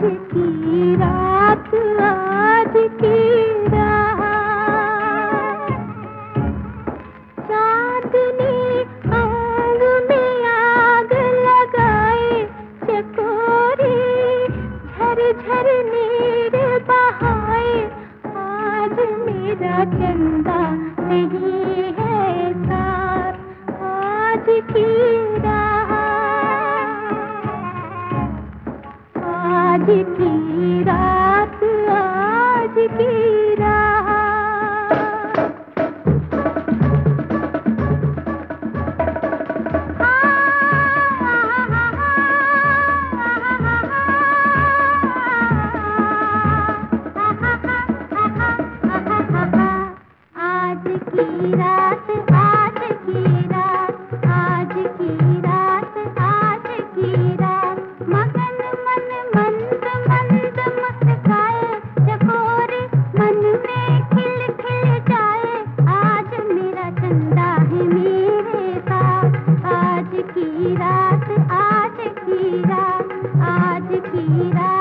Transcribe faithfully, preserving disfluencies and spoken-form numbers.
की रात आज की रात, चांदनी आग में आग लगाए चकोरी, झर झर नीर बहाए। आज मेरा चंदा नहीं है साथ, आज की रात आज की रात आज की रात। आज की रात आज की रात आज की रात आज की रात, मगन मन मंद मंद मुस्काए चकोरी, मन में खिल खिल जाए। आज मेरा चंदा है मेरे साथ, आज की रात आज की रात आज की रात।